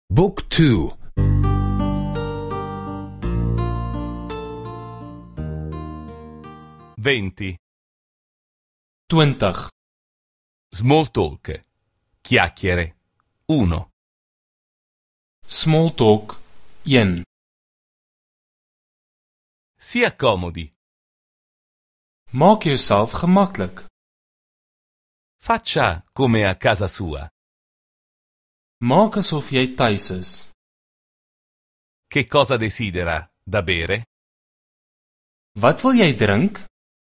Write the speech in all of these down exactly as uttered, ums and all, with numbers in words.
Book two. venti. twintig. Small talk. Chiacchiere. uno. Small talk one. Si accomodi. Maak jouself gemaklik. Faccia come a casa sua. Maak asof jy tuis is. Che cosa desidera da bere? Wat wil jy drink?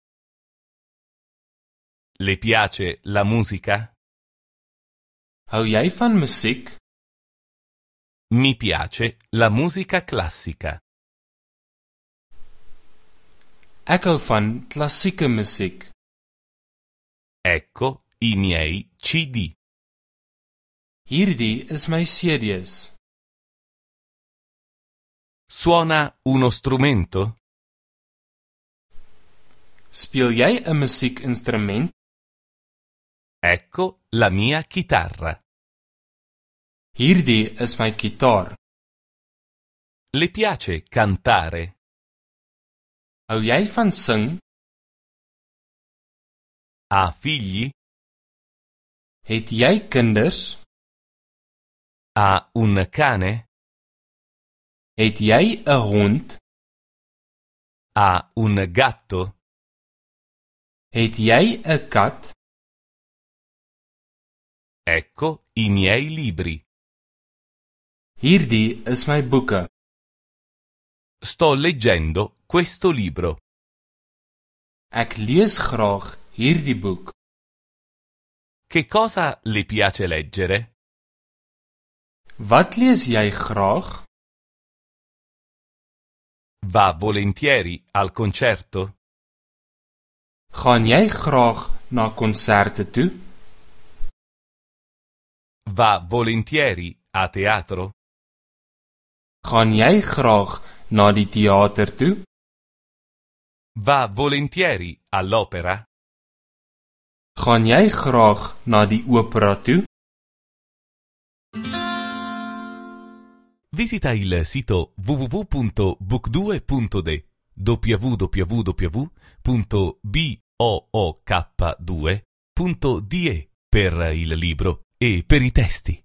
Le piace la musica? Hou jy van musiek? Mi piace la musica classica. Ek hou van klassieke musiek. Ecco i miei C D. Hierdie is my C D's. Suona uno strumento? Speel jy 'n musiekinstrument? Ecco la mia chitarra. Hierdie is my gitaar. Le piace cantare? Hou jy van sing? Ha figli? Het jy kinders? Ha un cane? Het jy 'n hond? Ha un gatto? Het jy 'n kat? Ecco i miei libri. Hierdie is my boeke. Sto leggendo questo libro. Ek lees graag hierdie boek. Che cosa le piace leggere? Wat lees jy graag? Va volentieri al concerto? Gaan jy graag na konserte toe? Va volentieri a teatro? Gaan jy graag na die teater toe? Va volentieri all'opera? Gaan jy graag na die opera toe? Visita il sito w w w punto book due punto d w w w punto book due punto d e per il libro e per i testi.